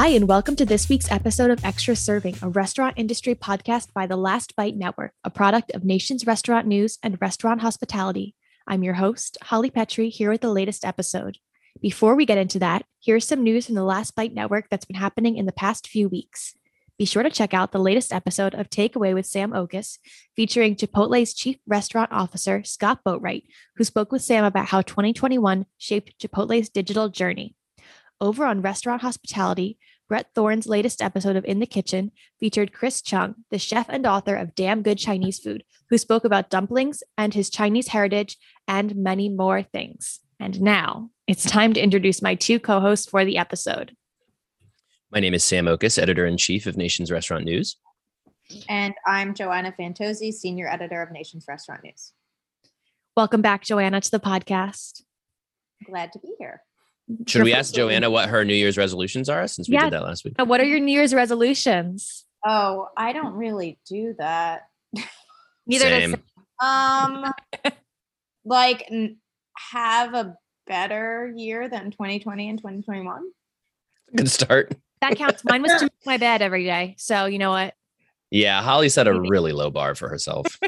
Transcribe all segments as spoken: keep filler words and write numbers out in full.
Hi, and welcome to this week's episode of Extra Serving, a restaurant industry podcast by the Last Bite Network, a product of Nation's Restaurant News and Restaurant Hospitality. I'm your host, Holly Petrie, here with the latest episode. Before we get into that, here's some news from the Last Bite Network that's been happening in the past few weeks. Be sure to check out the latest episode of Takeaway with Sam Okus, featuring Chipotle's Chief Restaurant Officer, Scott Boatwright, who spoke with Sam about how twenty twenty-one shaped Chipotle's digital journey. Over on Restaurant Hospitality, Brett Thorne's latest episode of In the Kitchen featured Chris Chung, the chef and author of Damn Good Chinese Food, who spoke about dumplings and his Chinese heritage and many more things. And now it's time to introduce my two co-hosts for the episode. My name is Sam Okus, editor-in-chief of Nation's Restaurant News. And I'm Joanna Fantozzi, senior editor of Nation's Restaurant News. Welcome back, Joanna, to the podcast. Glad to be here. Should we ask Joanna what her New Year's resolutions are, since we yeah. did that last week? What are your New Year's resolutions? Oh, I don't really do that. Neither Same. does Um, like n- have a better year than twenty twenty and twenty twenty-one. Good start. That counts. Mine was to make my bed every day. So you know what? Yeah, Holly set a really low bar for herself.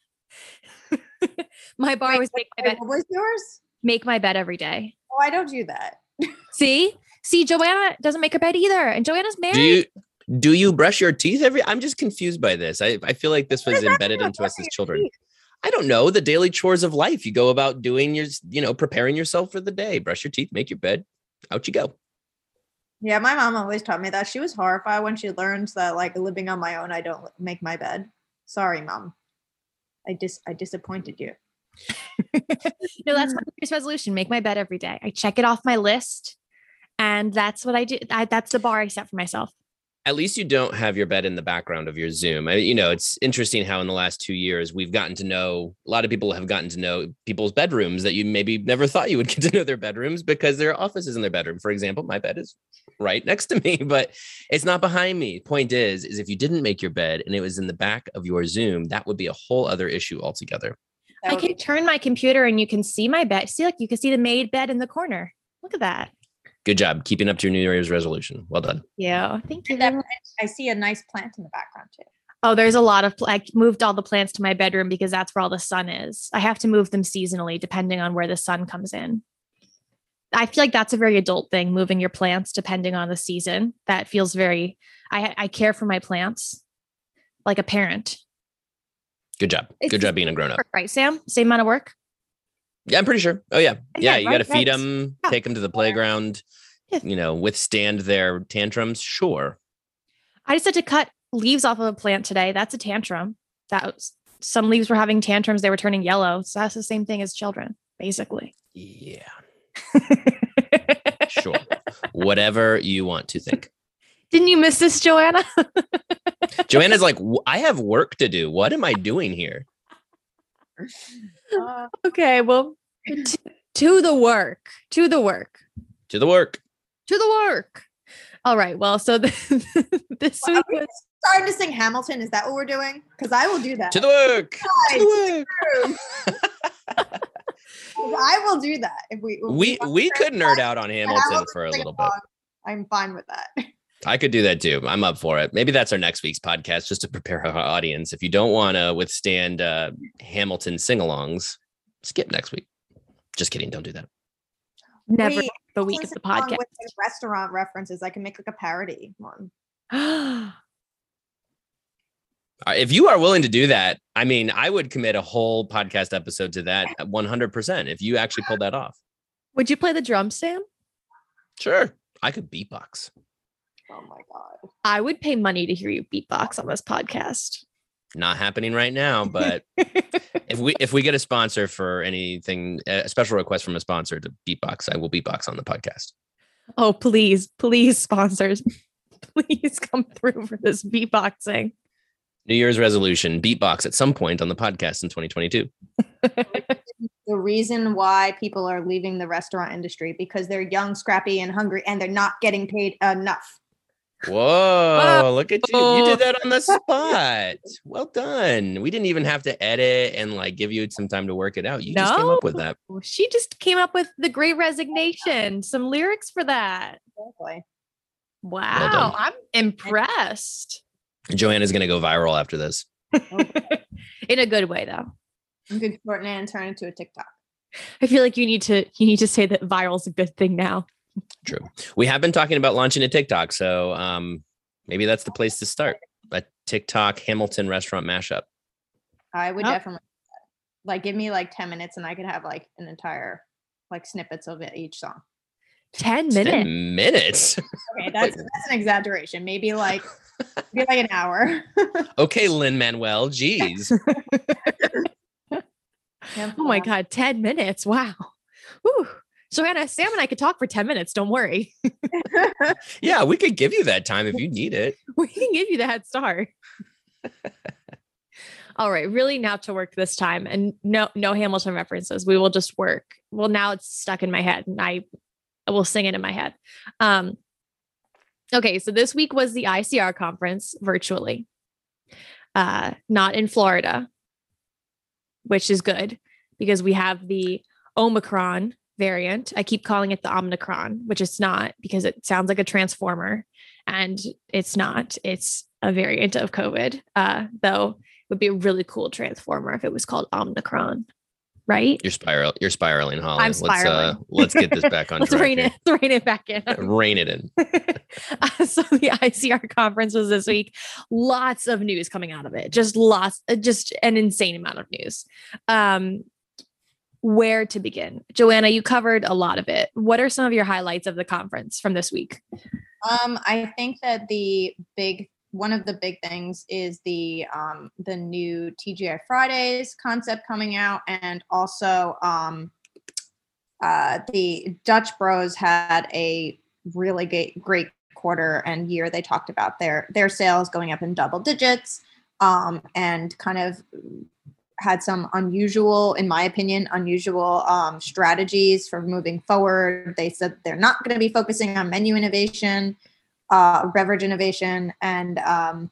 My bar Wait, was make my bed. What was yours? Make my bed every day. Oh, I don't do that. See? See, Joanna doesn't make her bed either. And Joanna's married. Do you do you brush your teeth every? I'm just confused by this. I, I feel like this was embedded into us as children. Teeth? I don't know. The daily chores of life. You go about doing your, you know, preparing yourself for the day. Brush your teeth, make your bed. Out you go. Yeah, my mom always taught me that. She was horrified when she learned that, like, living on my own, I don't make my bed. Sorry, Mom. I dis I disappointed you. No, that's my New Year's resolution. Make my bed every day. I check it off my list. And that's what I do. I, that's the bar I set for myself. At least you don't have your bed in the background of your Zoom. I, you know, it's interesting how in the last two years, we've gotten to know, a lot of people have gotten to know people's bedrooms that you maybe never thought you would get to know their bedrooms because their office is in their bedroom. For example, my bed is right next to me, but it's not behind me. Point is, is if you didn't make your bed and it was in the back of your Zoom, that would be a whole other issue altogether. I can turn my computer and you can see my bed. See, like you can see the made bed in the corner. Look at that. Good job keeping up to your New Year's resolution. Well done. Yeah, thank you. That, I see a nice plant in the background too. Oh, there's a lot of, pl- I moved all the plants to my bedroom because that's where all the sun is. I have to move them seasonally depending on where the sun comes in. I feel like that's a very adult thing, moving your plants depending on the season. That feels very, I, I care for my plants like a parent. Good job. It's Good job being a grown-up. Right, Sam? Same amount of work? Yeah, I'm pretty sure. Oh, yeah. Yeah, Yeah, you right, got to feed right. them, Yeah. take them to the playground, Yeah. you know, withstand their tantrums. Sure. I just had to cut leaves off of a plant today. That's a tantrum. That was, some leaves were having tantrums. They were turning yellow. So that's the same thing as children, basically. Yeah. Sure. Whatever you want to think. Didn't you miss this, Joanna? Joanna's like, I have work to do. What am I doing here? Uh, Okay, well, to, to the work, to the work, To the work. to the work. All right. Well, so the, this Well, week are we was, starting to sing Hamilton. Is that what we're doing? Because I will do that. To the work. To the work. I will do that if we. If We want we to could nerd try- out on Hamilton for a sing little bit. song, I'm fine with that. I could do that too. I'm up for it. Maybe that's our next week's podcast, just to prepare our audience. If you don't want to withstand uh, Hamilton sing-alongs, skip next week. Just kidding. Don't do that. never Wait, the week of the sing along podcast. with like restaurant references. I can make like a parody one. Uh, If you are willing to do that, I mean, I would commit a whole podcast episode to that at one hundred percent if you actually pulled that off. Would you play the drum, Sam? Sure. I could beatbox. Oh my god. I would pay money to hear you beatbox on this podcast. Not happening right now, but if we if we get a sponsor for anything, a special request from a sponsor to beatbox, I will beatbox on the podcast. Oh, please, please, sponsors, please come through for this beatboxing. New Year's resolution, beatbox at some point on the podcast in twenty twenty-two. The reason why people are leaving the restaurant industry because they're young, scrappy, and hungry, and they're not getting paid enough. Whoa, look at you. You did that on the spot. Well done. We didn't even have to edit and like give you some time to work it out. You just came No. up with that. She just came up with The Great Resignation, some lyrics for that. Exactly. Wow, done. I'm impressed. Joanna's going to go viral after this. In a good way, though. You could shorten it and turn it into a TikTok. I feel like you need to you need to say that viral is a good thing now. True. We have been talking about launching a TikTok, so um, maybe that's the place to start. A TikTok Hamilton restaurant mashup. I would Oh. definitely like give me like ten minutes and I could have like an entire like snippets of it each song. Ten minutes. Ten minutes. Okay, that's that's an exaggeration. Maybe like maybe like an hour. Okay, Lin-Manuel. Geez. Yeah, Oh my um, God, ten minutes. Wow. Whew. Joanna, Sam and I could talk for ten minutes. Don't worry. Yeah, we could give you that time if you need it. We can give you the head start. All right, really now to work this time, and no, no Hamilton references. We will just work. Well, now it's stuck in my head, and I, I will sing it in my head. Um, okay, so this week was the I C R conference virtually, uh, not in Florida, which is good because we have the Omicron variant. I keep calling it the Omnicron, which it's not because it sounds like a transformer, and it's not. It's a variant of COVID, uh, though it would be a really cool transformer if it was called Omnicron, right? You're spiral. You're spiraling, Holly. I'm Let's uh, spiraling. let's get this back on Let's track. rein here. it, let's rein it back in. Rein it in. Uh, so the I C R conference was this week. Lots of news coming out of it. Just lots, uh, just an insane amount of news. Um, where to begin? Joanna, you covered a lot of it. What are some of your highlights of the conference from this week? Um, I think that the big one of the big things is the um, the new T G I Fridays concept coming out, and also um, uh, the Dutch Bros had a really great, great quarter and year. They talked about their their sales going up in double digits, um, and kind of had some unusual, in my opinion, unusual um, strategies for moving forward. They said they're not going to be focusing on menu innovation, uh, beverage innovation, and um,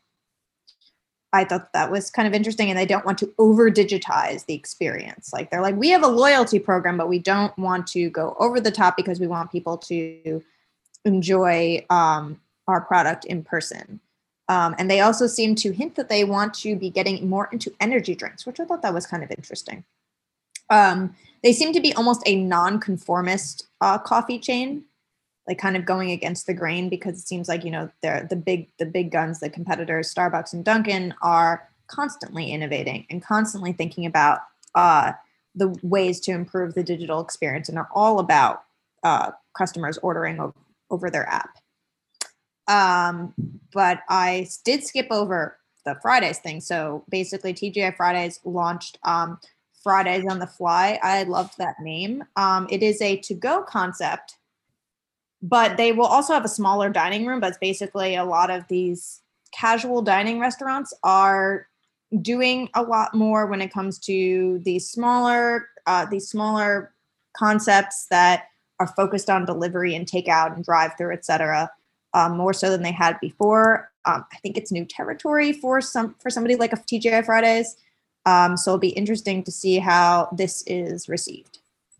I thought that was kind of interesting. And they don't want to over digitize the experience. Like they're like, we have a loyalty program, but we don't want to go over the top because we want people to enjoy um, our product in person. Um, and they also seem to hint that they want to be getting more into energy drinks, which I thought that was kind of interesting. Um, they seem to be almost a non-conformist uh, coffee chain, like kind of going against the grain, because it seems like, you know, they're the big, the big guns, the competitors, Starbucks and Dunkin', are constantly innovating and constantly thinking about uh, the ways to improve the digital experience, and are all about uh, customers ordering o- over their app. Um, but I did skip over the Fridays thing. So basically T G I Fridays launched um, Fridays on the Fly. I loved that name. Um, it is a to-go concept, but they will also have a smaller dining room. But it's basically a lot of these casual dining restaurants are doing a lot more when it comes to these smaller, uh, these smaller concepts that are focused on delivery and takeout and drive-through, et cetera. Um, more so than they had before. Um, I think it's new territory for some for somebody like a T G I Fridays. Um, so it'll be interesting to see how this is received.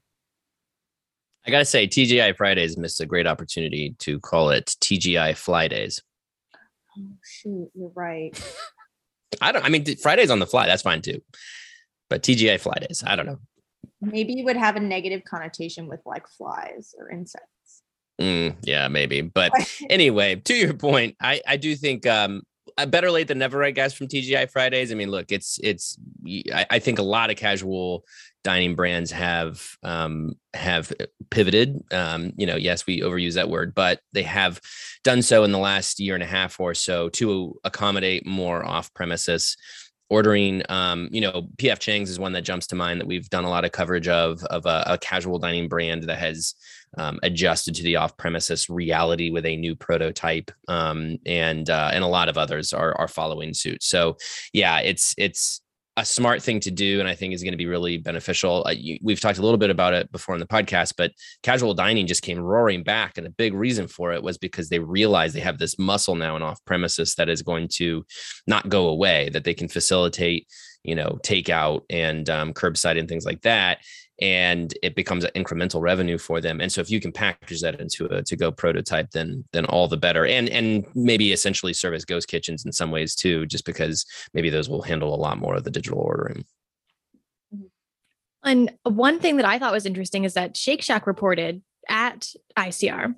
I gotta say, T G I Fridays missed a great opportunity to call it T G I Fly Days. Oh shoot, you're right. I don't. I mean, Fridays on the fly. That's fine too. But T G I Fly Days. I don't know. Maybe you would have a negative connotation with like flies or insects. Mm, yeah, maybe. But anyway, to your point, I, I do think um, better late than never, I guess, from T G I Fridays. I mean, look, it's it's. I, I think a lot of casual dining brands have um, have pivoted. Um, you know, yes, we overuse that word, but they have done so in the last year and a half or so to accommodate more off premises ordering. Um, you know, P F Chang's is one that jumps to mind that we've done a lot of coverage of, of a, a casual dining brand that has um, adjusted to the off-premises reality with a new prototype. Um, and, uh, and a lot of others are, are following suit. So yeah, it's, it's a smart thing to do. And I think is going to be really beneficial. Uh, you, we've talked a little bit about it before in the podcast, but casual dining just came roaring back. And a big reason for it was because they realized they have this muscle now in off premises that is going to not go away, that they can facilitate, you know, takeout and um, curbside and things like that. And it becomes an incremental revenue for them. And so if you can package that into a to-go prototype, then then all the better. And and maybe essentially serve as ghost kitchens in some ways too, just because maybe those will handle a lot more of the digital ordering. And one thing that I thought was interesting is that Shake Shack reported at I C R,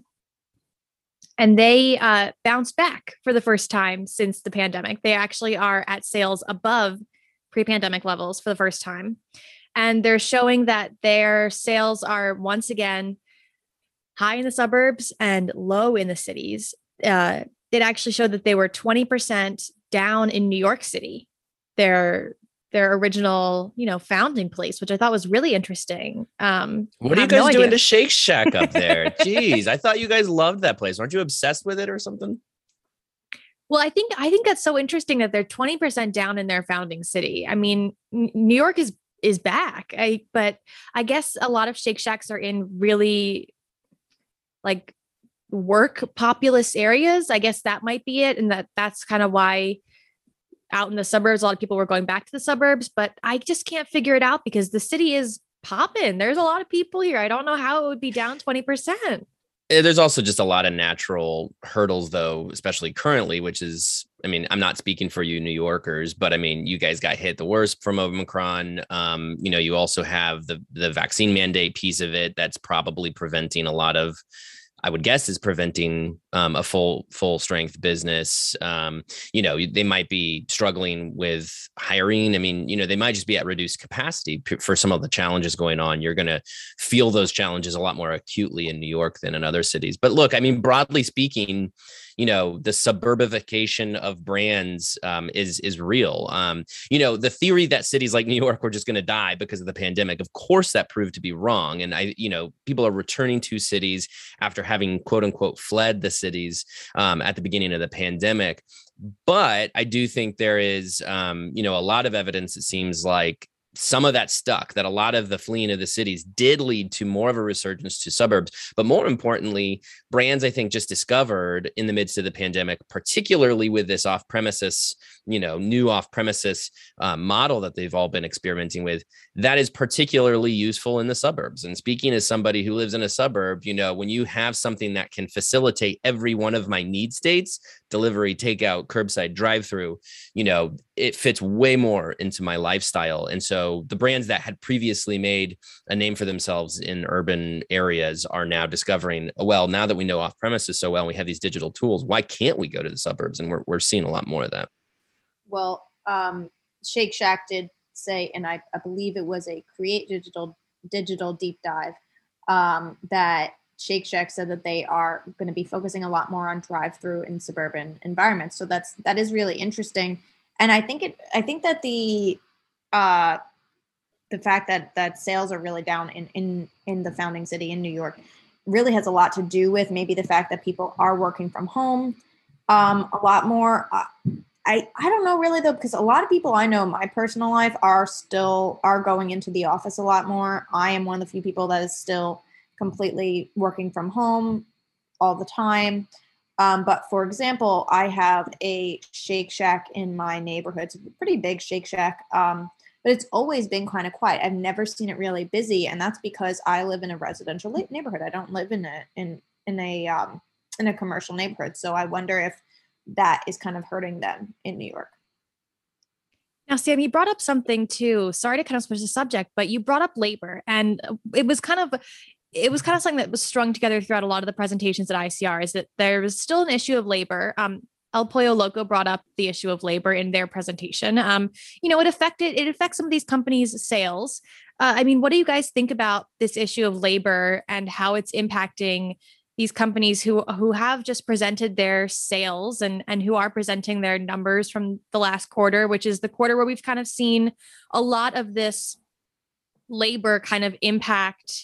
and they uh, bounced back for the first time since the pandemic. They actually are at sales above pre-pandemic levels for the first time. And they're showing that their sales are once again high in the suburbs and low in the cities. Uh, it actually showed that they were twenty percent down in New York City, their their original, you know, founding place, which I thought was really interesting. Um, what are you guys no doing idea. to Shake Shack up there? Jeez, I thought you guys loved that place. Aren't you obsessed with it or something? Well, I think I think that's so interesting that they're twenty percent down in their founding city. I mean, N- New York is is back. I but I guess a lot of Shake Shacks are in really like work populous areas. I guess that might be it. And that that's kind of why out in the suburbs, a lot of people were going back to the suburbs, but I just can't figure it out because the city is popping. There's a lot of people here. I don't know how it would be down twenty percent. There's also just a lot of natural hurdles, though, especially currently, which is, I mean, I'm not speaking for you New Yorkers, but I mean, you guys got hit the worst from Omicron. Um, you know, you also have the the vaccine mandate piece of it that's probably preventing a lot of, I would guess, is preventing um, a full full strength business. Um, you know, they might be struggling with hiring. I mean, you know, they might just be at reduced capacity p- for some of the challenges going on. You're going to feel those challenges a lot more acutely in New York than in other cities. But look, I mean, broadly speaking, you know, the suburbification of brands um, is is real. Um, you know, the theory that cities like New York were just going to die because of the pandemic, of course, that proved to be wrong. And I, you know, people are returning to cities after having quote unquote fled the cities um, at the beginning of the pandemic. But I do think there is, um, you know, a lot of evidence. It seems like some of that stuck, that a lot of the fleeing of the cities did lead to more of a resurgence to suburbs. But more importantly, brands, I think, just discovered in the midst of the pandemic, particularly with this off-premises, you know, new off-premises uh, model that they've all been experimenting with, that is particularly useful in the suburbs. And speaking as somebody who lives in a suburb, you know, when you have something that can facilitate every one of my need states, delivery, takeout, curbside, drive-through, you know, it fits way more into my lifestyle. And so the brands that had previously made a name for themselves in urban areas are now discovering, well, now that we know off premises so well, and we have these digital tools, why can't we go to the suburbs? And we're we're seeing a lot more of that. Well, um, Shake Shack did say, and I, I believe it was a Create Digital Digital Deep Dive, um, that Shake Shack said that they are going to be focusing a lot more on drive-through in suburban environments. So that's that is really interesting. And I think it I think that the uh, the fact that that sales are really down in in in the founding city in New York really has a lot to do with maybe the fact that people are working from home um, a lot more. Uh, I, I don't know really though, because a lot of people I know in my personal life are still are going into the office a lot more. I am one of the few people that is still completely working from home all the time. Um, but for example, I have a Shake Shack in my neighborhood. It's a pretty big Shake Shack, um, but it's always been kind of quiet. I've never seen it really busy, and that's because I live in a residential neighborhood. I don't live in a in in a um, in a commercial neighborhood. So I wonder if that is kind of hurting them in New York. Now, Sam, you brought up something too. Sorry to kind of switch the subject, but you brought up labor, and it was kind of it was kind of something that was strung together throughout a lot of the presentations at I C R. Is that there was still an issue of labor. Um, El Pollo Loco brought up the issue of labor in their presentation. Um, you know, it affected it affects some of these companies' sales. Uh, I mean, what do you guys think about this issue of labor and how it's impacting these companies who who have just presented their sales and and who are presenting their numbers from the last quarter, which is the quarter where we've kind of seen a lot of this labor kind of impact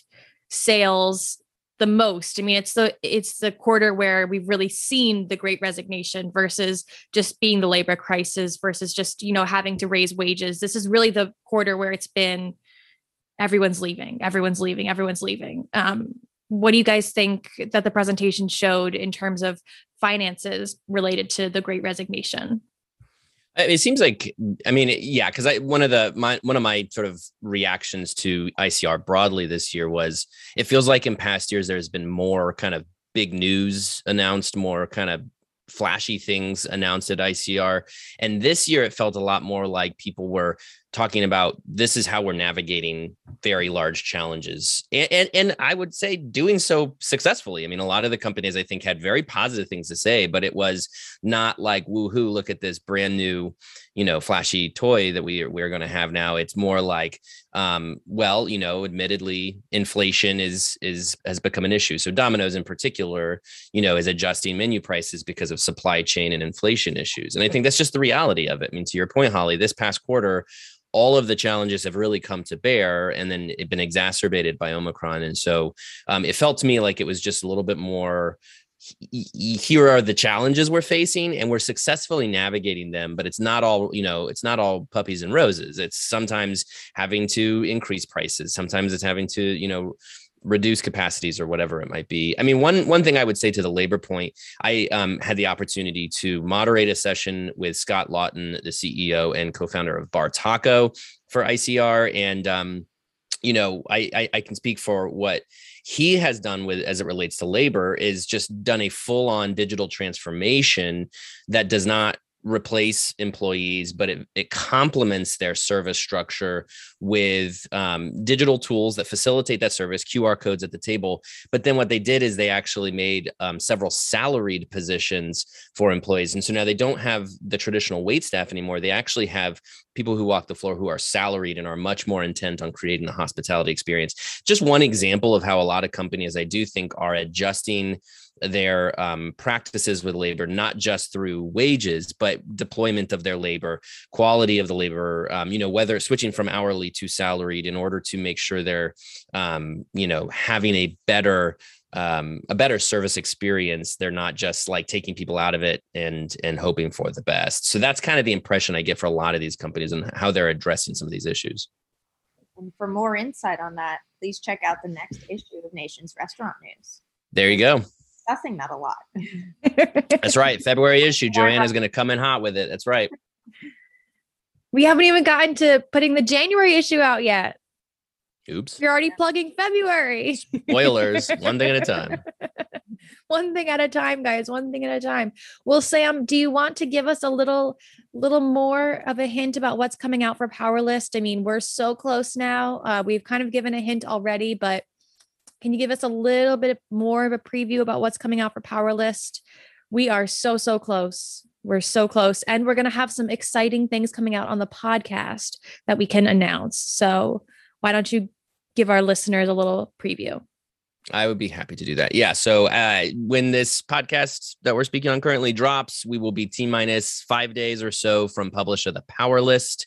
sales the most? I mean, it's the it's the quarter where we've really seen the Great Resignation versus just being the labor crisis versus just, you know, having to raise wages. This is really the quarter where it's been everyone's leaving, everyone's leaving, everyone's leaving. Um, what do you guys think that the presentation showed in terms of finances related to the Great Resignation? It seems like, I mean, yeah, because I one of the my one of my sort of reactions to I C R broadly this year was it feels like in past years there's been more kind of big news announced, more kind of flashy things announced at I C R. And this year it felt a lot more like people were talking about this is how we're navigating very large challenges. And, and, and I would say doing so successfully. I mean, a lot of the companies I think had very positive things to say, but it was not like, woohoo, look at this brand new, you know, flashy toy that we are, we're going to have now. It's more like, um, well, you know, admittedly, inflation is, is, has become an issue. So Domino's in particular, you know, is adjusting menu prices because of supply chain and inflation issues. And I think that's just the reality of it. I mean, to your point, Holly, this past quarter, all of the challenges have really come to bear, and then it's been exacerbated by Omicron. And so um, it felt to me like it was just a little bit more, here are the challenges we're facing and we're successfully navigating them, but it's not all, you know, it's not all puppies and roses. It's sometimes having to increase prices. Sometimes it's having to, you know, reduce capacities or whatever it might be. I mean, one one thing I would say to the labor point, I um, had the opportunity to moderate a session with Scott Lawton, the C E O and co-founder of Bar Taco for I C R. And, um, you know, I, I, I can speak for what he has done with as it relates to labor is just done a full on digital transformation that does not replace employees, but it, it complements their service structure with um, digital tools that facilitate that service, Q R codes at the table. But then what they did is they actually made um, several salaried positions for employees. And so now they don't have the traditional wait staff anymore. They actually have people who walk the floor who are salaried and are much more intent on creating a hospitality experience. Just one example of how a lot of companies, I do think, are adjusting their um, practices with labor, not just through wages, but deployment of their labor, quality of the labor, um, you know, whether switching from hourly to salaried in order to make sure they're, um, you know, having a better um, a better service experience. They're not just like taking people out of it and, and hoping for the best. So that's kind of the impression I get for a lot of these companies and how they're addressing some of these issues. And for more insight on that, please check out the next issue of Nation's Restaurant News. There you go. Discussing that a lot. That's right. February issue. Joanna's going to come in hot with it. That's right. We haven't even gotten to putting the January issue out yet. Oops. You're already plugging February. Spoilers. One thing at a time. One thing at a time, guys. One thing at a time. Well, Sam, do you want to give us a little, little more of a hint about what's coming out for Power List? I mean, we're so close now. Uh, we've kind of given a hint already, but can you give us a little bit more of a preview about what's coming out for Power List? We are so, so close. We're so close. And we're going to have some exciting things coming out on the podcast that we can announce. So why don't you give our listeners a little preview? I would be happy to do that. Yeah. So uh, when this podcast that we're speaking on currently drops, we will be T minus five days or so from publish of the Power List.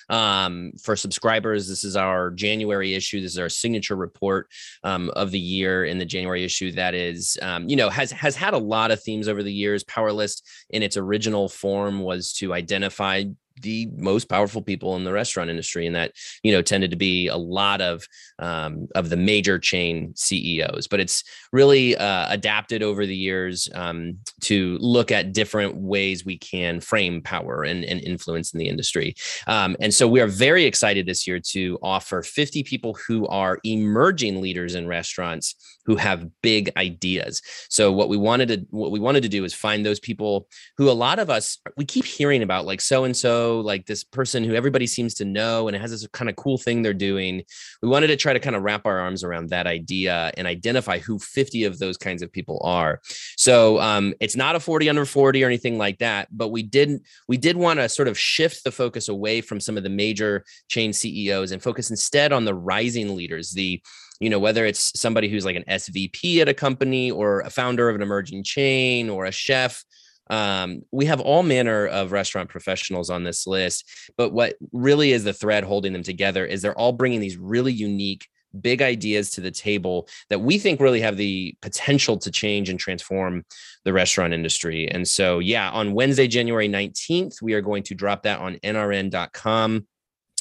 Um, for subscribers, this is our January issue. This is our signature report um, of the year in the January issue. That is, um, you know, has has had a lot of themes over the years. Power List in its original form was to identify the most powerful people in the restaurant industry. And that, you know, tended to be a lot of, um, of the major chain C E Os, but it's really uh, adapted over the years um, to look at different ways we can frame power and, and influence in the industry. Um, and so we are very excited this year to offer fifty people who are emerging leaders in restaurants who have big ideas. So what we wanted to, what we wanted to do is find those people who a lot of us, we keep hearing about, like so-and-so, like this person who everybody seems to know and it has this kind of cool thing they're doing. We wanted to try to kind of wrap our arms around that idea and identify who fifty of those kinds of people are. So um, it's not a forty under forty or anything like that, but we didn't, we did want to sort of shift the focus away from some of the major chain C E Os and focus instead on the rising leaders, the you know, whether it's somebody who's like an S V P at a company or a founder of an emerging chain or a chef. Um, we have all manner of restaurant professionals on this list, but what really is the thread holding them together is they're all bringing these really unique, big ideas to the table that we think really have the potential to change and transform the restaurant industry. And so, yeah, on Wednesday, January nineteenth, we are going to drop that on N R N dot com.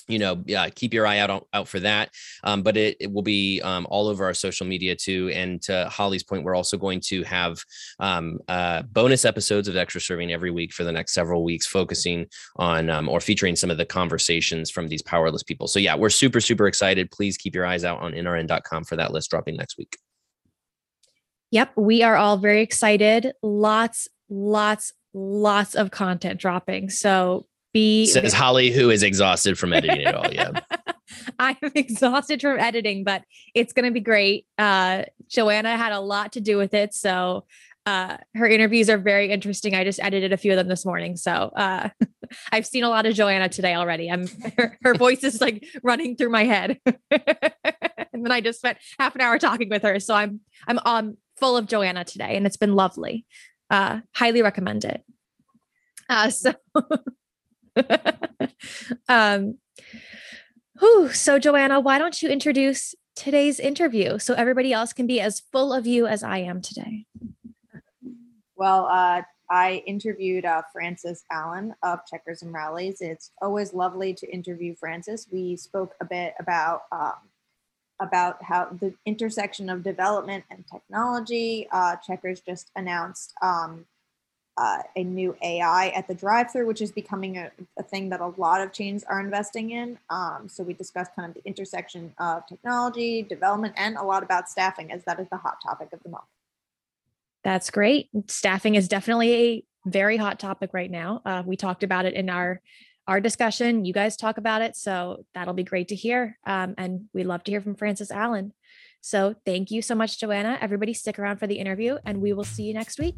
you know, yeah, keep your eye out out for that. Um, but it, it will be um, all over our social media too. And to Holly's point, we're also going to have um, uh, bonus episodes of Extra Serving every week for the next several weeks, focusing on um, or featuring some of the conversations from these powerless people. So yeah, we're super, super excited. Please keep your eyes out on N R N dot com for that list dropping next week. Yep, we are all very excited. Lots, lots, lots of content dropping. So be says Holly, who is exhausted from editing it all. Yeah. I'm exhausted from editing, but it's going to be great. Uh, Joanna had a lot to do with it. So uh, her interviews are very interesting. I just edited a few of them this morning. So uh, I've seen a lot of Joanna today already. I'm her, her voice is like running through my head. And then I just spent half an hour talking with her. So I'm, I'm um, full of Joanna today, and it's been lovely. Uh, highly recommend it. Uh, so um, whew, so Joanna, why don't you introduce today's interview so everybody else can be as full of you as I am today? Well, uh, I interviewed uh, Frances Allen of Checkers and Rallies. It's always lovely to interview Frances. We spoke a bit about um, about how the intersection of development and technology. Uh, Checkers just announced um, Uh, a new A I at the drive-thru, which is becoming a, a thing that a lot of chains are investing in. Um, so we discussed kind of the intersection of technology, development, and a lot about staffing, as that is the hot topic of the moment. That's great. Staffing is definitely a very hot topic right now. Uh, we talked about it in our our discussion. You guys talk about it, so that'll be great to hear. Um, and we'd love to hear from Frances Allen. So thank you so much, Joanna. Everybody stick around for the interview, and we will see you next week.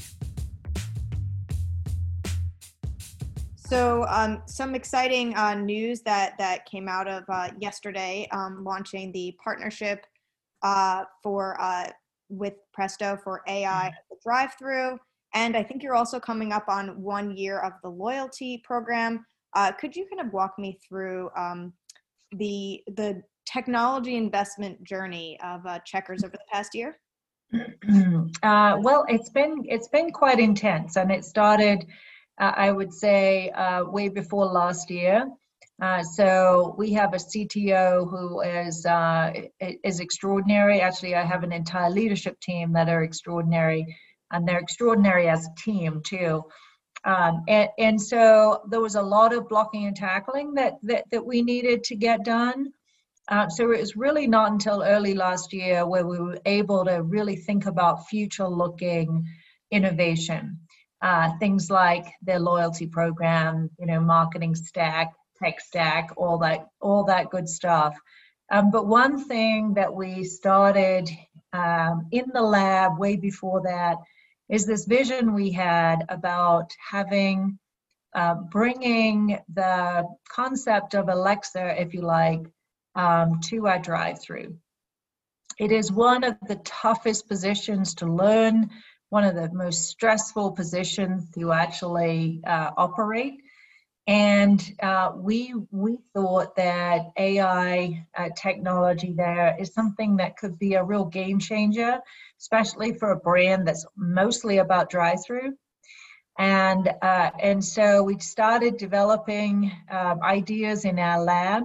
So um, some exciting uh, news that that came out of uh, yesterday, um, launching the partnership uh, for uh, with Presto for A I at the drive-thru, and I think you're also coming up on one year of the loyalty program. Uh, could you kind of walk me through um, the the technology investment journey of uh, Checkers over the past year? Uh, well, it's been it's been quite intense, and it started. Uh, I would say uh, way before last year. Uh, so we have a C T O who is uh, is extraordinary. Actually, I have an entire leadership team that are extraordinary, and they're extraordinary as a team too. Um, and, and so there was a lot of blocking and tackling that that, that we needed to get done. Uh, so it was really not until early last year where we were able to really think about future-looking innovation. Uh, things like their loyalty program, you know, marketing stack, tech stack, all that, all that good stuff. Um, but one thing that we started um, in the lab way before that is this vision we had about having, uh, bringing the concept of Alexa, if you like, um, to our drive-thru. It is one of the toughest positions to learn, one of the most stressful positions to actually uh, operate. And uh, we we thought that A I uh, technology there is something that could be a real game changer, especially for a brand that's mostly about drive-thru. And, uh, and so we started developing uh, ideas in our lab.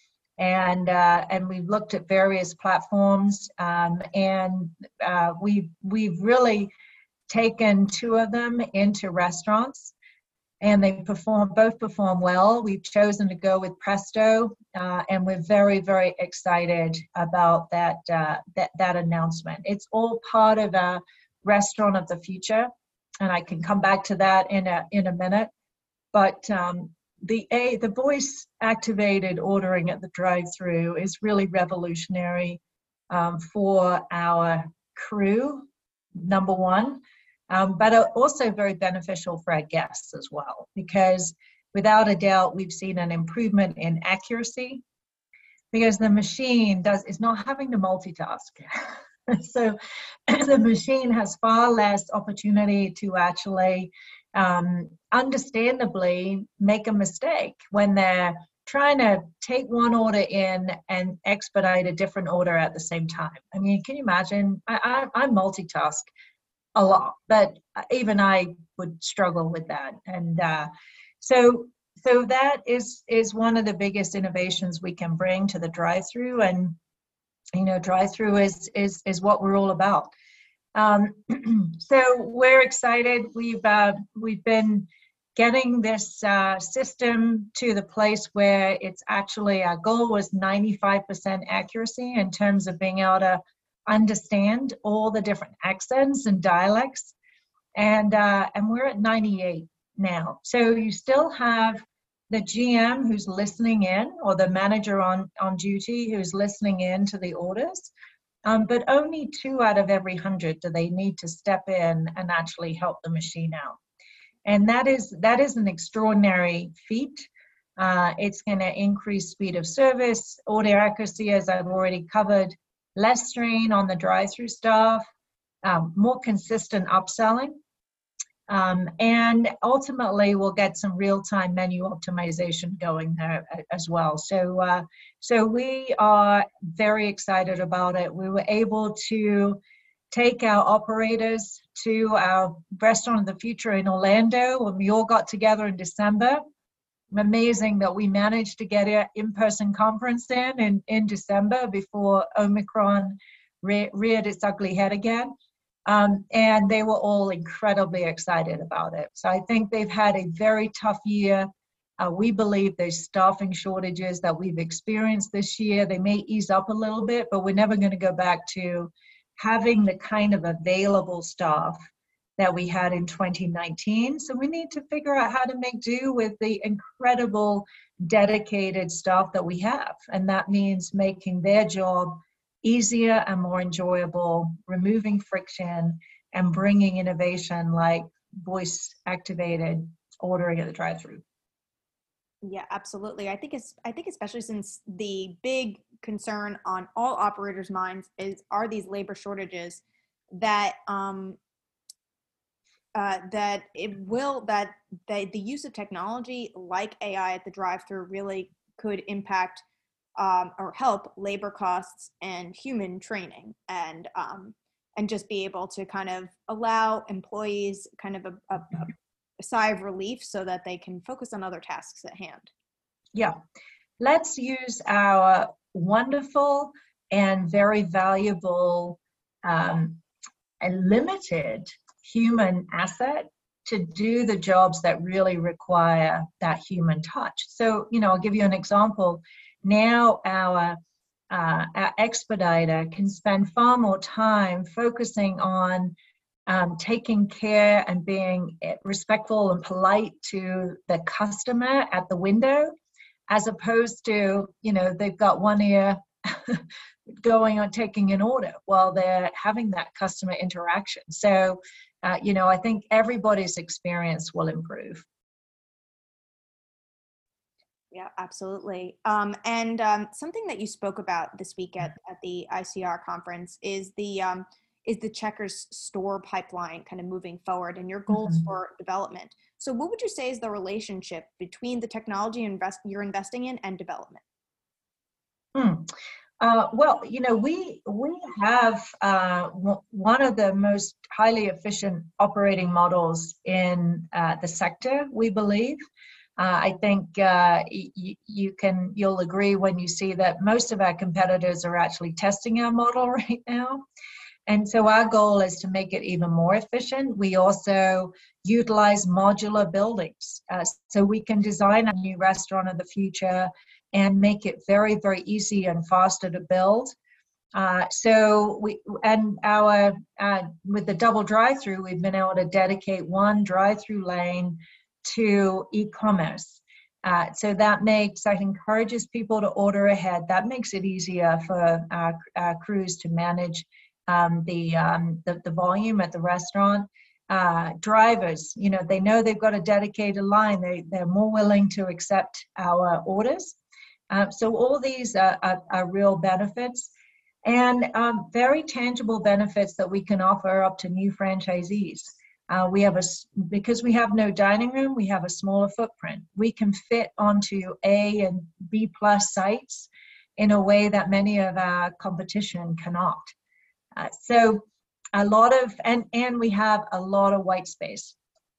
And uh, and we've looked at various platforms, um, and uh, we've we've really taken two of them into restaurants, and they perform both perform well. We've chosen to go with Presto, uh, and we're very very excited about that uh, that that announcement. It's all part of a restaurant of the future, and I can come back to that in a in a minute. But um, the a the voice activated ordering at the drive-thru is really revolutionary um, for our crew, number one. Um, but also very beneficial for our guests as well, because without a doubt, we've seen an improvement in accuracy because the machine does is not having to multitask. So the machine has far less opportunity to actually um, understandably make a mistake when they're trying to take one order in and expedite a different order at the same time. I mean, can you imagine? I, I, I multitask a lot, but even I would struggle with that. And uh, so, so that is is one of the biggest innovations we can bring to the drive-through, and you know, drive-through is is is what we're all about. Um, so we're excited. We've uh, we've been getting this uh, system to the place where it's actually, our goal was ninety-five percent accuracy in terms of being able to understand all the different accents and dialects, and uh, and we're at ninety-eight now. So you still have the G M who's listening in, or the manager on, on duty who's listening in to the orders, um, but only two out of every hundred do they need to step in and actually help the machine out. And that is, that is an extraordinary feat. Uh, it's going to increase speed of service, order accuracy, as I've already covered, less strain on the drive-through staff, um, more consistent upselling. Um, and ultimately, we'll get some real-time menu optimization going there as well. So, uh, so we are very excited about it. We were able to take our operators to our Restaurant of the Future in Orlando when we all got together in December. Amazing that we managed to get an in-person conference in, in in December before Omicron re reared its ugly head again. Um, and they were all incredibly excited about it. So I think they've had a very tough year. Uh, we believe those staffing shortages that we've experienced this year, they may ease up a little bit, but we're never going to go back to having the kind of available staff that we had in twenty nineteen. So we need to figure out how to make do with the incredible dedicated staff that we have. And that means making their job easier and more enjoyable, removing friction, and bringing innovation like voice-activated ordering at the drive-through. Yeah, absolutely. I think it's, I think especially since the big concern on all operators' minds is are these labor shortages that um, uh, that it will that the, the use of technology like A I at the drive-through really could impact Um, or help labor costs and human training, and um, and just be able to kind of allow employees kind of a, a, a sigh of relief so that they can focus on other tasks at hand. Yeah, let's use our wonderful and very valuable um, and limited human asset to do the jobs that really require that human touch. So, you know, I'll give you an example. Now our, uh, our expediter can spend far more time focusing on um, taking care and being respectful and polite to the customer at the window, as opposed to, you know, they've got one ear going on taking an order while they're having that customer interaction. So, uh, you know, I think everybody's experience will improve. Yeah, absolutely. Um, and um, something that you spoke about this week at, at the I C R conference is the um, is the Checkers store pipeline kind of moving forward and your goals mm-hmm. for development. So what would you say is the relationship between the technology invest you're investing in and development? Hmm. Uh, well, you know, we we have uh, w- one of the most highly efficient operating models in uh, the sector, we believe. Uh, I think uh, y- you can, you'll agree when you see that most of our competitors are actually testing our model right now. And so our goal is to make it even more efficient. We also utilize modular buildings. Uh, so we can design a new restaurant of the future and make it very, very easy and faster to build. Uh, so we, and our, uh, with the double drive-through, we've been able to dedicate one drive-through lane to e-commerce. Uh, so that makes, that encourages people to order ahead. That makes it easier for our, our crews to manage um, the, um, the, the volume at the restaurant. Uh, drivers, you know, they know they've got a dedicated line. They, they're more willing to accept our orders. Uh, so all these are, are, are real benefits, and um, very tangible benefits that we can offer up to new franchisees. Uh, we have a, because we have no dining room, we have a smaller footprint. We can fit onto A and B plus sites in a way that many of our competition cannot. Uh, so a lot of, and, and we have a lot of white space.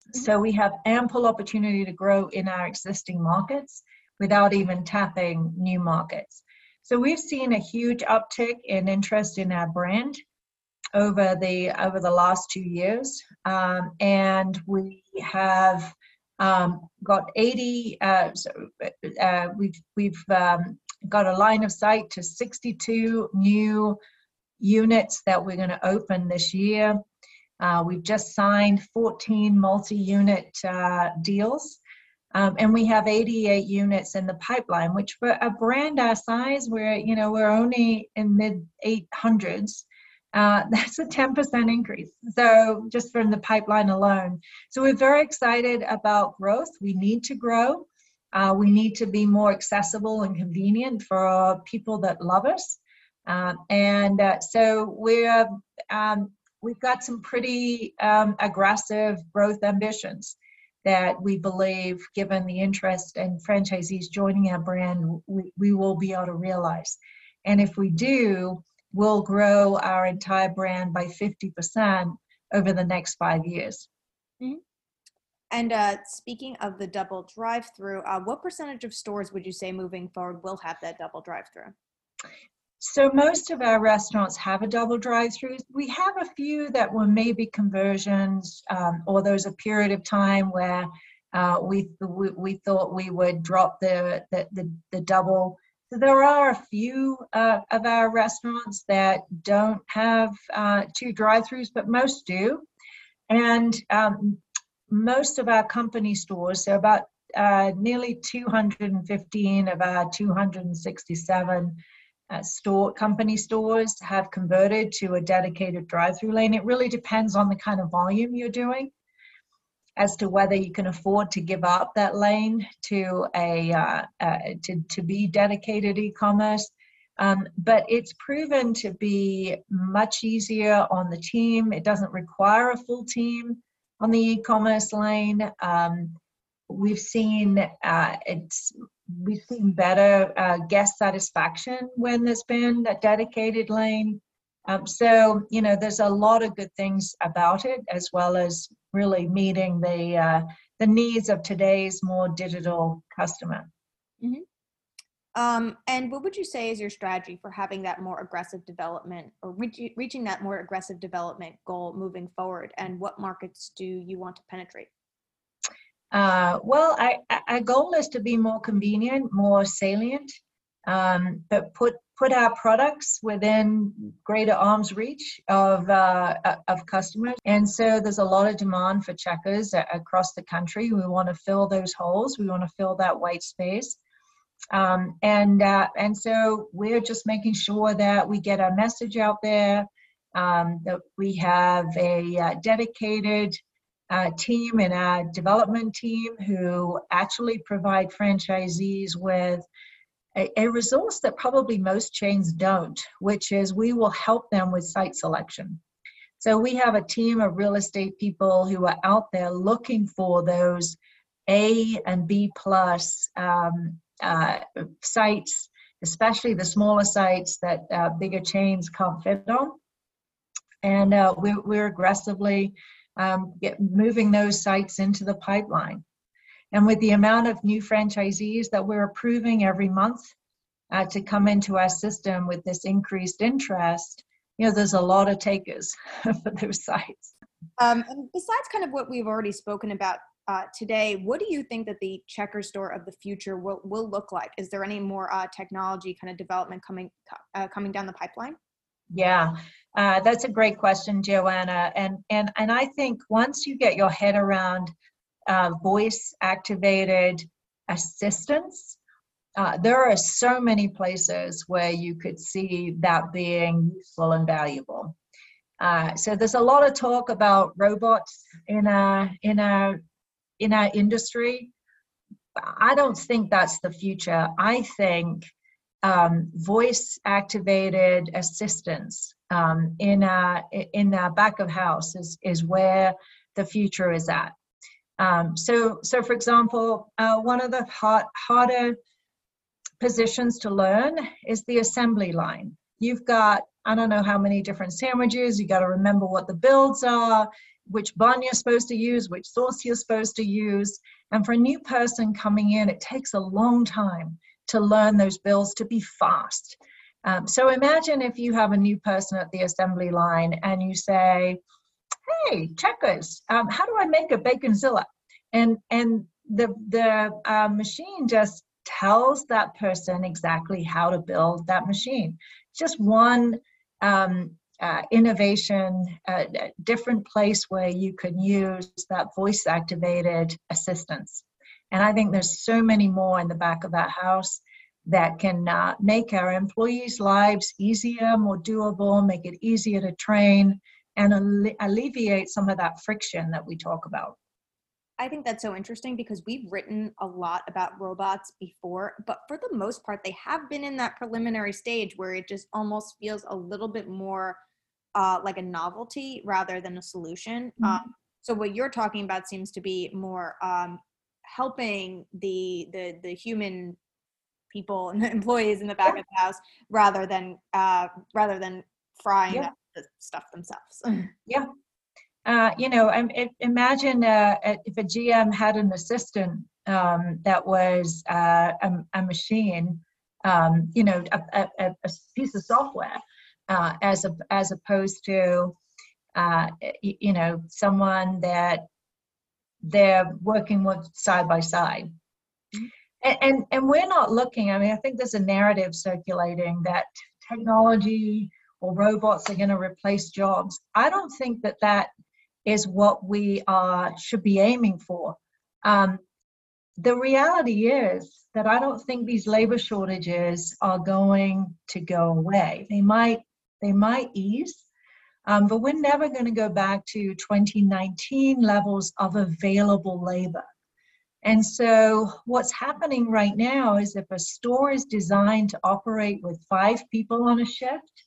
So we have ample opportunity to grow in our existing markets without even tapping new markets. So we've seen a huge uptick in interest in our brand over the over the last two years, um, and we have um, got eighty. Uh, so, uh, we've we've um, got a line of sight to sixty-two new units that we're going to open this year. Uh, we've just signed fourteen multi-unit uh, deals, um, and we have eighty-eight units in the pipeline. Which for a brand our size, we're you know we're only in mid eight hundreds. Uh, that's a ten percent increase. So just from the pipeline alone. So we're very excited about growth. We need to grow. Uh, we need to be more accessible and convenient for people that love us. Uh, and uh, so we're, um, we've got some pretty um, aggressive growth ambitions that we believe, given the interest and franchisees joining our brand, we, we will be able to realize. And if we do, we'll grow our entire brand by fifty percent over the next five years. Mm-hmm. And uh, speaking of the double drive-through, uh, what percentage of stores would you say moving forward will have that double drive-through? So most of our restaurants have a double drive-through. We have a few that were maybe conversions, um, or there was a period of time where uh, we, we we thought we would drop the the the, the double. So there are a few uh, of our restaurants that don't have uh, two drive-throughs, but most do. And um, most of our company stores, so about uh, nearly two hundred fifteen of our two hundred sixty-seven uh, store company stores have converted to a dedicated drive-through lane. It really depends on the kind of volume you're doing as to whether you can afford to give up that lane to a uh, uh, to, to be dedicated e-commerce. Um, but it's proven to be much easier on the team. It doesn't require a full team on the e-commerce lane. Um, we've seen uh, it's we've seen better uh, guest satisfaction when there's been that dedicated lane. Um, so, you know, there's a lot of good things about it, as well as really meeting the uh, the needs of today's more digital customer. Mm-hmm. Um, and what would you say is your strategy for having that more aggressive development, or reach, reaching that more aggressive development goal moving forward? And what markets do you want to penetrate? Uh, well, I, our goal is to be more convenient, more salient, um, but put put our products within greater arm's reach of uh, of customers. And so there's a lot of demand for checkers across the country. We want to fill those holes. We want to fill that white space. Um, and uh, and so we're just making sure that we get our message out there, um, that we have a uh, dedicated uh, team in our development team who actually provide franchisees with A, a resource that probably most chains don't, which is we will help them with site selection. So we have a team of real estate people who are out there looking for those A and B plus um, uh, sites, especially the smaller sites that uh, bigger chains can't fit on. And uh, we're, we're aggressively um, get, moving those sites into the pipeline. And with the amount of new franchisees that we're approving every month uh, to come into our system with this increased interest, you know, there's a lot of takers for those sites. Um, and besides kind of what we've already spoken about uh, today, what do you think that the Checker store of the future will, will look like? Is there any more uh, technology kind of development coming uh, coming down the pipeline? Yeah, uh, that's a great question, Joanna. And, and, and I think once you get your head around uh, voice-activated assistance, uh, there are so many places where you could see that being useful and valuable. Uh, so there's a lot of talk about robots in our, in our, in our industry. I don't think that's the future. I think um, voice-activated assistance um, in our, in our back of house is, is where the future is at. Um, so, so for example, uh, one of the hard, harder positions to learn is the assembly line. You've got, I don't know how many different sandwiches, you got to remember what the builds are, which bun you're supposed to use, which sauce you're supposed to use. And for a new person coming in, it takes a long time to learn those bills to be fast. Um, so imagine if you have a new person at the assembly line and you say, hey, checkers, um, how do I make a baconzilla? And and the, the uh, machine just tells that person exactly how to build that machine. Just one um, uh, innovation, uh, different place where you can use that voice-activated assistance. And I think there's so many more in the back of that house that can uh, make our employees' lives easier, more doable, make it easier to train, and alle- alleviate some of that friction that we talk about. I think that's so interesting because we've written a lot about robots before, but for the most part, they have been in that preliminary stage where it just almost feels a little bit more uh, like a novelty rather than a solution. Mm-hmm. Um, so what you're talking about seems to be more um, helping the, the the human people and the employees in the back yeah. of the house rather than uh, rather than frying yeah. the stuff themselves. Yeah. Uh, you know, I, I imagine uh, if a G M had an assistant um, that was uh, a, a machine, um, you know, a, a, a piece of software, uh, as a, as opposed to, uh, you know, someone that they're working with side by side. Mm-hmm. And, and and we're not looking. I mean, I think there's a narrative circulating that technology or robots are going to replace jobs. I don't think that that is what we are should be aiming for. Um, the reality is that I don't think these labor shortages are going to go away. They might they might ease, um, but we're never going to go back to twenty nineteen levels of available labor. And so what's happening right now is if a store is designed to operate with five people on a shift,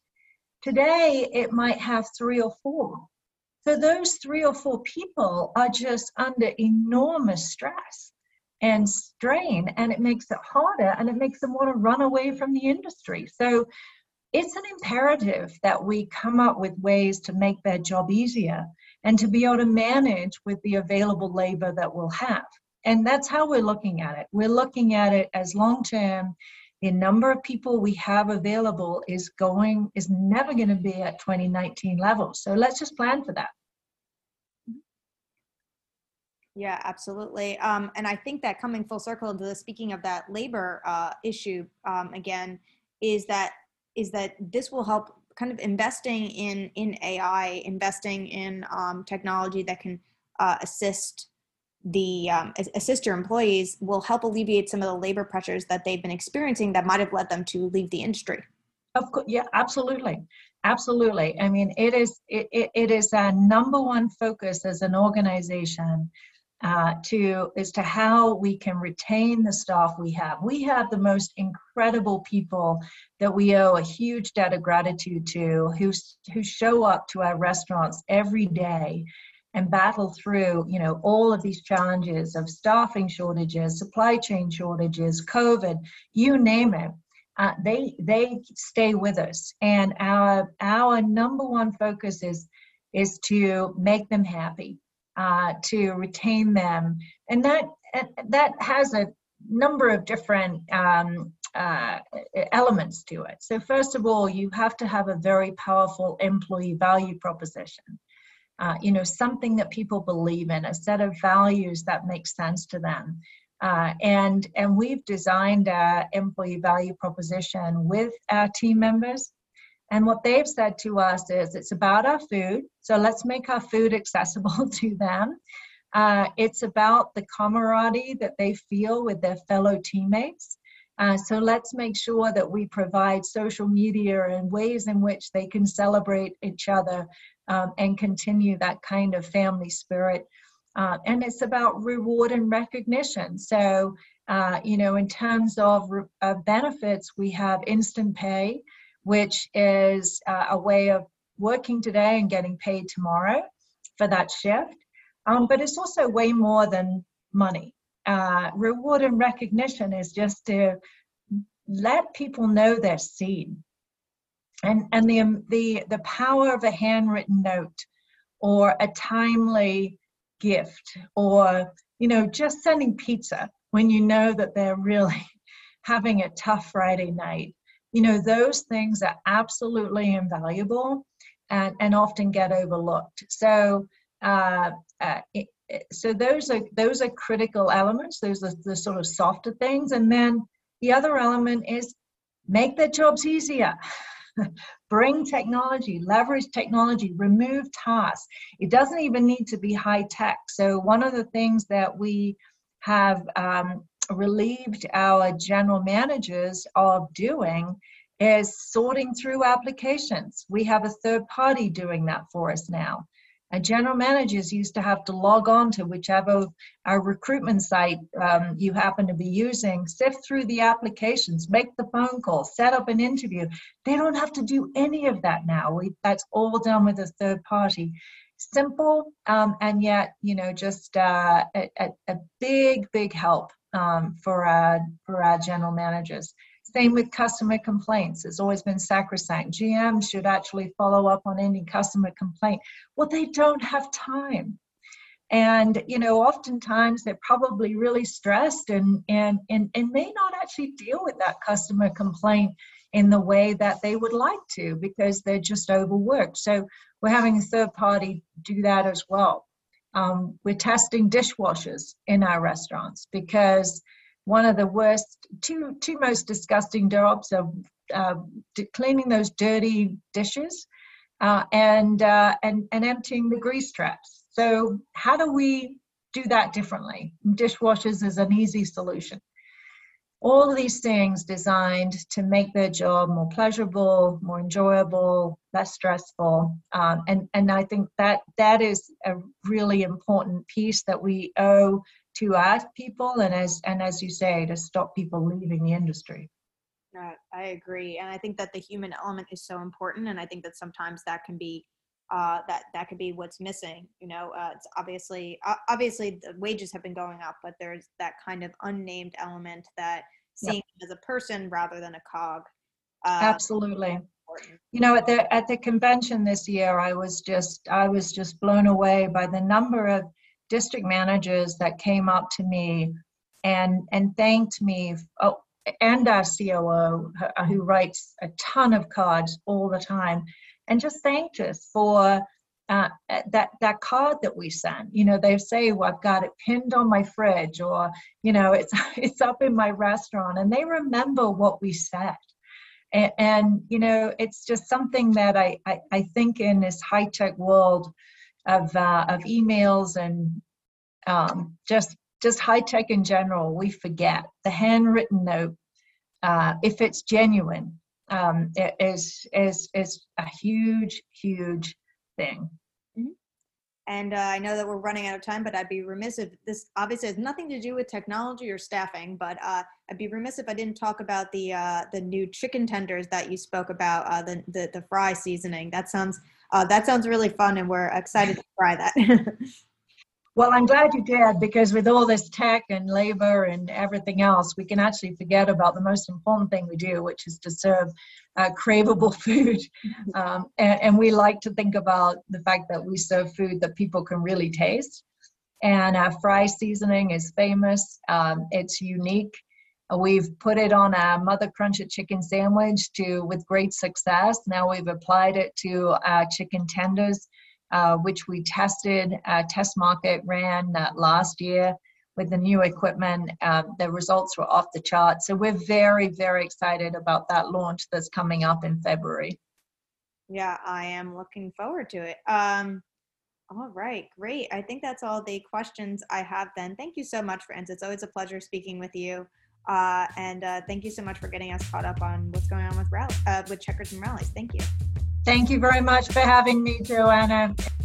today it might have three or four. So those three or four people are just under enormous stress and strain, and it makes it harder and it makes them want to run away from the industry. So it's an imperative that we come up with ways to make their job easier and to be able to manage with the available labor that we'll have. And that's how we're looking at it. We're looking at it as long-term. The number of people we have available is going is never going to be at twenty nineteen levels. So let's just plan for that. Yeah, absolutely. Um, and I think that coming full circle into the speaking of that labor uh, issue um, again, is that is that this will help kind of investing in in A I, investing in um, technology that can uh, assist the um, assist your employees will help alleviate some of the labor pressures that they've been experiencing that might have led them to leave the industry. Of course, yeah, absolutely, absolutely. I mean, it is it, it, it is our number one focus as an organization uh, to is to how we can retain the staff we have. We have the most incredible people that we owe a huge debt of gratitude to, who who show up to our restaurants every day and battle through, you know, all of these challenges of staffing shortages, supply chain shortages, COVID, you name it. Uh, they they stay with us, and our our number one focus is is to make them happy, uh, to retain them, and that that has a number of different um, uh, elements to it. So first of all, you have to have a very powerful employee value proposition. Uh, you know, something that people believe in, a set of values that make sense to them. Uh, and, and we've designed our employee value proposition with our team members. And what they've said to us is it's about our food. So let's make our food accessible to them. Uh, it's about the camaraderie that they feel with their fellow teammates. Uh, so let's make sure that we provide social media and ways in which they can celebrate each other um, and continue that kind of family spirit. Uh, and it's about reward and recognition. So, uh, you know, in terms of uh, benefits, we have instant pay, which is uh, a way of working today and getting paid tomorrow for that shift. Um, but it's also way more than money. Uh, reward and recognition is just to let people know they're seen. And, and the, the, the power of a handwritten note or a timely gift, or, you know, just sending pizza when you know that they're really having a tough Friday night. You know, those things are absolutely invaluable and, and often get overlooked. So, uh, uh, it, so those are those are critical elements. Those are the sort of softer things. And then the other element is make their jobs easier. Bring technology, leverage technology, remove tasks. It doesn't even need to be high tech. So one of the things that we have um, relieved our general managers of doing is sorting through applications. We have a third party doing that for us now. And general managers used to have to log on to whichever our recruitment site um, you happen to be using, sift through the applications, make the phone call, set up an interview. They don't have to do any of that now. We, that's all done with a third party. Simple, um, and yet, you know, just uh, a, a big, big help um, for our, for our general managers. Same with customer complaints. It's always been sacrosanct. G M should actually follow up on any customer complaint. Well, they don't have time. And, you know, oftentimes they're probably really stressed and, and, and, and may not actually deal with that customer complaint in the way that they would like to because they're just overworked. So we're having a third party do that as well. Um, we're testing dishwashers in our restaurants because one of the worst, two two most disgusting jobs of uh, cleaning those dirty dishes uh, and, uh, and and emptying the grease traps. So how do we do that differently? Dishwashers is an easy solution. All of these things designed to make their job more pleasurable, more enjoyable, less stressful, um, and and I think that that is a really important piece that we owe to our people, and as and as you say, to stop people leaving the industry. Uh, I agree, and I think that the human element is so important, and I think that sometimes that can be uh, that that could be what's missing. You know, uh, it's obviously uh, obviously the wages have been going up, but there's that kind of unnamed element that seeing yep. as a person rather than a cog. Uh, Absolutely. You know, at the at the convention this year, I was just I was just blown away by the number of district managers that came up to me and and thanked me, oh, and our C O O who writes a ton of cards all the time, and just thanked us for uh, that that card that we sent. You know, they say, well, I've got it pinned on my fridge, or, you know, it's it's up in my restaurant, and they remember what we said. And, and you know, it's just something that I, I, I think in this high-tech world of uh, of emails and um, just just high tech in general, we forget the handwritten note. Uh, if it's genuine, um, it is is is a huge huge thing. Mm-hmm. And uh, I know that we're running out of time, but I'd be remiss if this obviously has nothing to do with technology or staffing. But uh, I'd be remiss if I didn't talk about the uh, the new chicken tenders that you spoke about, uh, the, the the fry seasoning. That sounds Uh, that sounds really fun, and we're excited to try that. Well, I'm glad you did, because with all this tech and labor and everything else, we can actually forget about the most important thing we do, which is to serve uh, craveable food. Um, and, and we like to think about the fact that we serve food that people can really taste. And our fry seasoning is famous. Um, it's unique. We've put it on a Mother Cruncher chicken sandwich to with great success. Now we've applied it to our chicken tenders, uh, which we tested. Uh, test market ran uh, last year with the new equipment. Uh, the results were off the chart. So we're very, very excited about that launch that's coming up in February. Yeah, I am looking forward to it. Um, all right, great. I think that's all the questions I have then. Thank you so much, friends. It's always a pleasure speaking with you. Uh, and uh, thank you so much for getting us caught up on what's going on with rally, uh, with Checkers and Rally's. Thank you. Thank you very much for having me, Joanna.